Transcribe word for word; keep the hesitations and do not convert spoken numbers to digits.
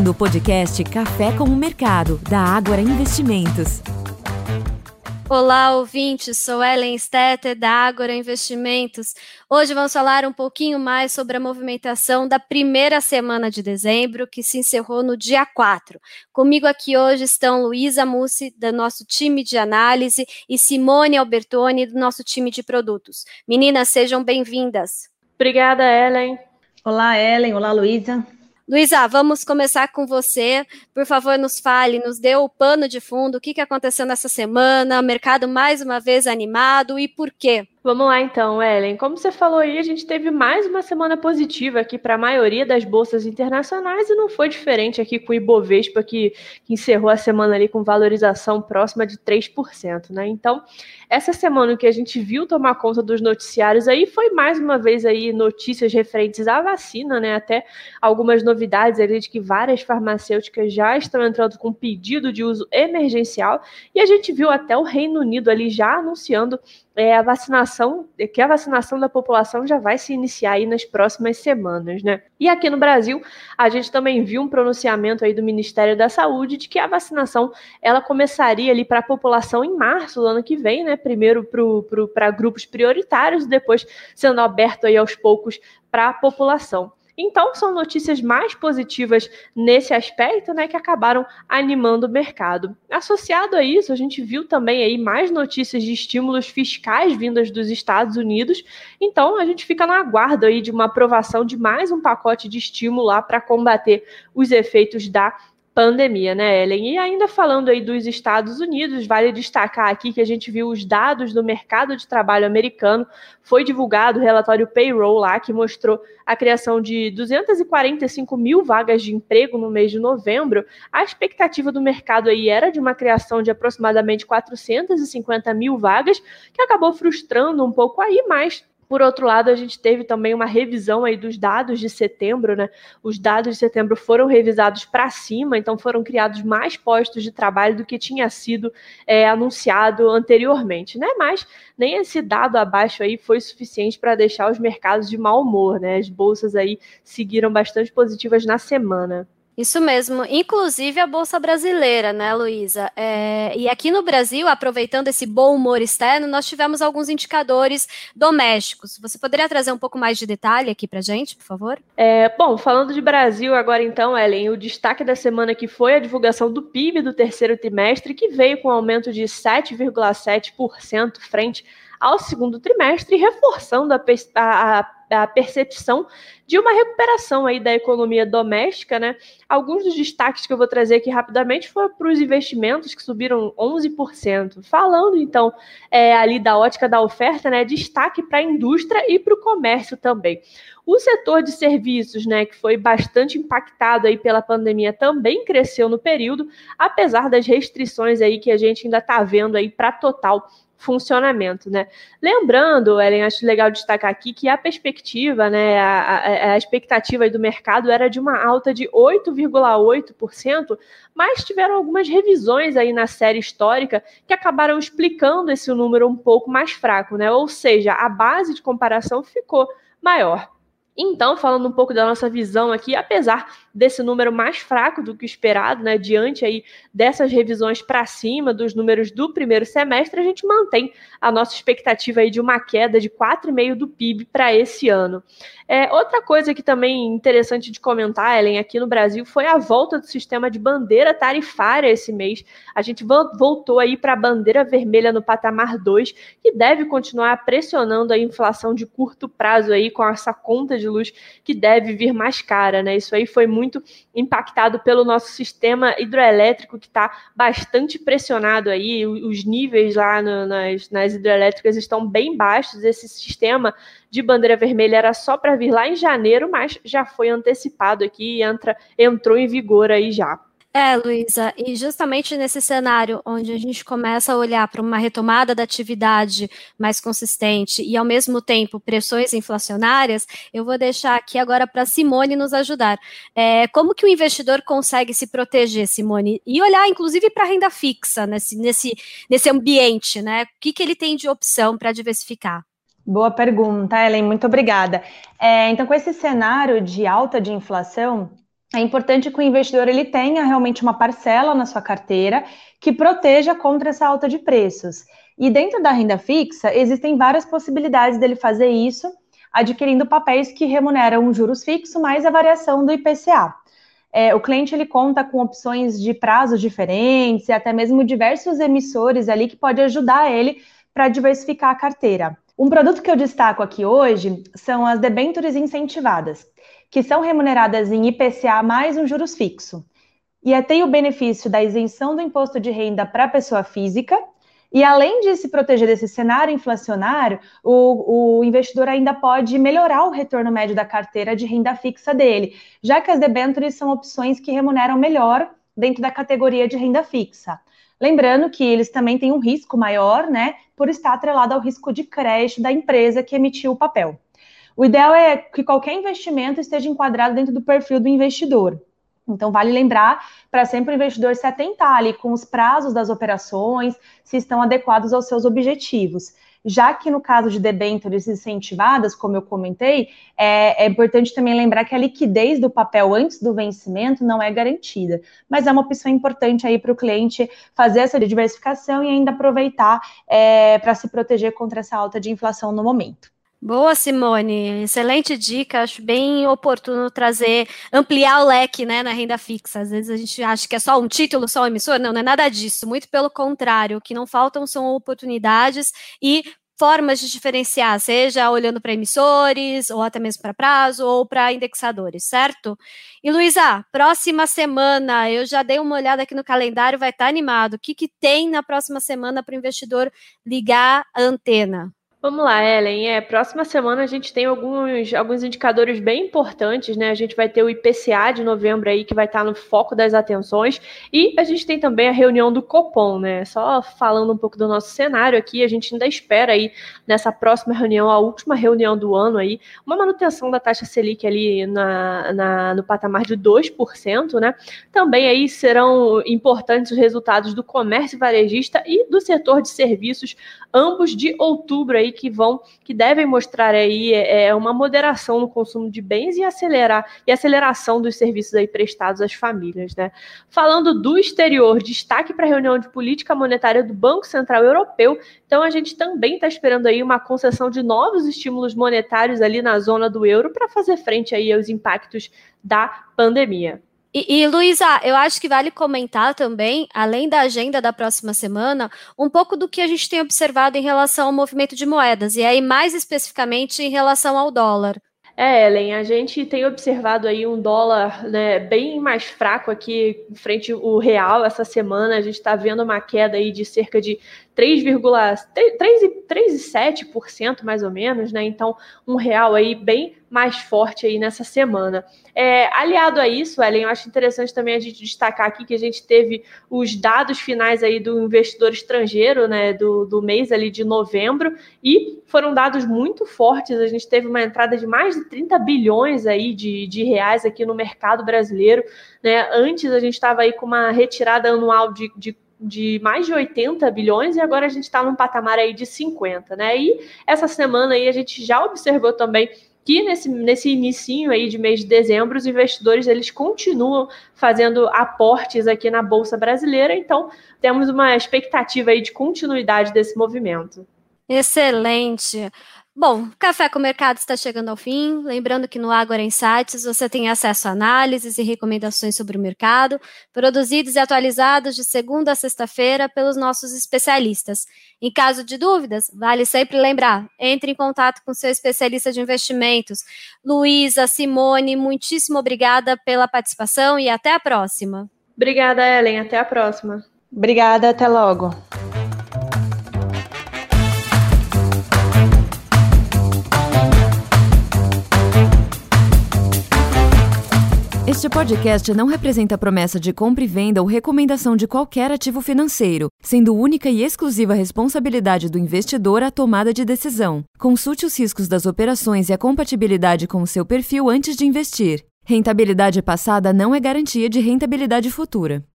ouvindo o podcast Café com o Mercado, da Ágora Investimentos. Olá, ouvintes, sou Ellen Stetter, da Ágora Investimentos. Hoje vamos falar um pouquinho mais sobre a movimentação da primeira semana de dezembro, que se encerrou no dia quatro. Comigo aqui hoje estão Luísa Mussi, do nosso time de análise, e Simone Albertoni, do nosso time de produtos. Meninas, sejam bem-vindas. Obrigada, Ellen. Olá, Ellen. Olá, Luísa. Luísa, vamos começar com você. Por favor, nos fale, nos dê o pano de fundo, o que aconteceu nessa semana, o mercado mais uma vez animado e por quê? Vamos lá então, Ellen. Como você falou aí, a gente teve mais uma semana positiva aqui para a maioria das bolsas internacionais e não foi diferente aqui com o Ibovespa, que, que encerrou a semana ali com valorização próxima de três por cento, né? Então, essa semana que a gente viu tomar conta dos noticiários aí foi mais uma vez aí notícias referentes à vacina, né? Até algumas novidades ali de que várias farmacêuticas já estão entrando com pedido de uso emergencial e a gente viu até o Reino Unido ali já anunciando É, a vacinação, que a vacinação da população já vai se iniciar aí nas próximas semanas, né? E aqui no Brasil, a gente também viu um pronunciamento aí do Ministério da Saúde de que a vacinação, ela começaria ali para a população em março do ano que vem, né? Primeiro para grupos prioritários e depois sendo aberto aí aos poucos para a população. Então, são notícias mais positivas nesse aspecto, né, que acabaram animando o mercado. Associado a isso, a gente viu também aí mais notícias de estímulos fiscais vindas dos Estados Unidos. Então, a gente fica na aguardo aí de uma aprovação de mais um pacote de estímulo lá para combater os efeitos da pandemia, né, Ellen? E ainda falando aí dos Estados Unidos, vale destacar aqui que a gente viu os dados do mercado de trabalho americano, foi divulgado o relatório Payroll lá, que mostrou a criação de duzentas e quarenta e cinco mil vagas de emprego no mês de novembro. A expectativa do mercado aí era de uma criação de aproximadamente quatrocentas e cinquenta mil vagas, que acabou frustrando um pouco aí, mas por outro lado, a gente teve também uma revisão aí dos dados de setembro, né? Os dados de setembro foram revisados para cima, então foram criados mais postos de trabalho do que tinha sido é, anunciado anteriormente, né? Mas nem esse dado abaixo aí foi suficiente para deixar os mercados de mau humor, né? As bolsas aí seguiram bastante positivas na semana. Isso mesmo, inclusive a Bolsa Brasileira, né, Luísa? É, e aqui no Brasil, aproveitando esse bom humor externo, nós tivemos alguns indicadores domésticos. Você poderia trazer um pouco mais de detalhe aqui para a gente, por favor? É, bom, falando de Brasil agora então, Ellen, o destaque da semana que foi a divulgação do P I B do terceiro trimestre, que veio com um aumento de sete vírgula sete por cento frente ao segundo trimestre, reforçando a, a, a percepção de uma recuperação aí da economia doméstica, né? Alguns dos destaques que eu vou trazer aqui rapidamente foram para os investimentos, que subiram onze por cento. Falando, então, é, ali da ótica da oferta, né? Destaque para a indústria e para o comércio também. O setor de serviços, né, que foi bastante impactado aí pela pandemia, também cresceu no período, apesar das restrições aí que a gente ainda está vendo aí para total funcionamento, né? Lembrando, Ellen, acho legal destacar aqui que a perspectiva, né, a, a, a expectativa aí do mercado era de uma alta de oito vírgula oito por cento, mas tiveram algumas revisões aí na série histórica que acabaram explicando esse número um pouco mais fraco, né? Ou seja, a base de comparação ficou maior. Então, falando um pouco da nossa visão aqui, apesar desse número mais fraco do que o esperado, né, diante aí dessas revisões para cima dos números do primeiro semestre, a gente mantém a nossa expectativa aí de uma queda de quatro vírgula cinco por cento do P I B para esse ano. É, outra coisa que também interessante de comentar, Ellen, aqui no Brasil, foi a volta do sistema de bandeira tarifária esse mês. A gente voltou aí para a bandeira vermelha no patamar dois, que deve continuar pressionando a inflação de curto prazo aí com essa conta de luz que deve vir mais cara, né? Isso aí foi muito impactado pelo nosso sistema hidroelétrico, que está bastante pressionado aí, os níveis lá no, nas, nas hidrelétricas estão bem baixos. Esse sistema de bandeira vermelha era só para vir lá em janeiro, mas já foi antecipado aqui e entra, entrou em vigor aí já. É, Luísa, e justamente nesse cenário onde a gente começa a olhar para uma retomada da atividade mais consistente e, ao mesmo tempo, pressões inflacionárias, eu vou deixar aqui agora para a Simone nos ajudar. É, como que o investidor consegue se proteger, Simone? E olhar, inclusive, para a renda fixa nesse, nesse, nesse ambiente, né? O que, que ele tem de opção para diversificar? Boa pergunta, Ellen, muito obrigada. É, então, com esse cenário de alta de inflação, é importante que o investidor ele tenha realmente uma parcela na sua carteira que proteja contra essa alta de preços. E dentro da renda fixa, existem várias possibilidades dele fazer isso, adquirindo papéis que remuneram um juros fixo mais a variação do I P C A. É, o cliente ele conta com opções de prazos diferentes e até mesmo diversos emissores ali que pode ajudar ele para diversificar a carteira. Um produto que eu destaco aqui hoje são as debêntures incentivadas, que são remuneradas em I P C A mais um juros fixo. E tem o benefício da isenção do imposto de renda para a pessoa física, e além de se proteger desse cenário inflacionário, o, o investidor ainda pode melhorar o retorno médio da carteira de renda fixa dele, já que as debêntures são opções que remuneram melhor dentro da categoria de renda fixa. Lembrando que eles também têm um risco maior, né, por estar atrelado ao risco de crédito da empresa que emitiu o papel. O ideal é que qualquer investimento esteja enquadrado dentro do perfil do investidor. Então, vale lembrar para sempre o investidor se atentar ali com os prazos das operações, se estão adequados aos seus objetivos. Já que no caso de debêntures incentivadas, como eu comentei, é, é importante também lembrar que a liquidez do papel antes do vencimento não é garantida, mas é uma opção importante aí para o cliente fazer essa diversificação e ainda aproveitar é, para se proteger contra essa alta de inflação no momento. Boa, Simone, excelente dica, acho bem oportuno trazer, ampliar o leque, né, na renda fixa. Às vezes a gente acha que é só um título, só um emissor, não, não é nada disso, muito pelo contrário, o que não faltam são oportunidades e formas de diferenciar, seja olhando para emissores, ou até mesmo para prazo, ou para indexadores, certo? E Luísa, próxima semana, eu já dei uma olhada aqui no calendário, vai estar animado, o que, que tem na próxima semana para o investidor ligar a antena? Vamos lá, Ellen. É, próxima semana a gente tem alguns, alguns indicadores bem importantes, né? A gente vai ter o I P C A de novembro aí, que vai estar no foco das atenções, e a gente tem também a reunião do Copom, né? Só falando um pouco do nosso cenário aqui, a gente ainda espera aí, nessa próxima reunião, a última reunião do ano aí, uma manutenção da taxa Selic ali na, na, no patamar de dois por cento, né? Também aí serão importantes os resultados do comércio varejista e do setor de serviços, ambos de outubro aí, que vão, que devem mostrar aí é, uma moderação no consumo de bens e acelerar e aceleração dos serviços aí prestados às famílias, né? Falando do exterior, destaque para a reunião de política monetária do Banco Central Europeu. Então a gente também está esperando aí uma concessão de novos estímulos monetários ali na zona do euro para fazer frente aí aos impactos da pandemia. E, e Luísa, eu acho que vale comentar também, além da agenda da próxima semana, um pouco do que a gente tem observado em relação ao movimento de moedas, e aí mais especificamente em relação ao dólar. É, Ellen, a gente tem observado aí um dólar, né, bem mais fraco aqui frente ao real essa semana. A gente está vendo uma queda aí de cerca de três vírgula sete por cento mais ou menos, né? Então, um real aí bem mais forte aí nessa semana. É, aliado a isso, Ellen, eu acho interessante também a gente destacar aqui que a gente teve os dados finais aí do investidor estrangeiro, né, do, do mês ali de novembro, e foram dados muito fortes. A gente teve uma entrada de mais de trinta bilhões aí de, de reais aqui no mercado brasileiro, né? Antes a gente estava aí com uma retirada anual de, de de mais de oitenta bilhões, e agora a gente está num patamar aí de cinquenta, né? E essa semana aí a gente já observou também que nesse, nesse inicinho aí de mês de dezembro, os investidores eles continuam fazendo aportes aqui na Bolsa Brasileira, então temos uma expectativa aí de continuidade desse movimento. Excelente! Bom, Café com o Mercado está chegando ao fim. Lembrando que no Ágora Insights você tem acesso a análises e recomendações sobre o mercado, produzidos e atualizados de segunda a sexta-feira pelos nossos especialistas. Em caso de dúvidas, vale sempre lembrar, entre em contato com seu especialista de investimentos. Luísa, Simone, muitíssimo obrigada pela participação e até a próxima. Obrigada, Ellen. Até a próxima. Obrigada, até logo. Este podcast não representa promessa de compra e venda ou recomendação de qualquer ativo financeiro, sendo única e exclusiva responsabilidade do investidor a tomada de decisão. Consulte os riscos das operações e a compatibilidade com o seu perfil antes de investir. Rentabilidade passada não é garantia de rentabilidade futura.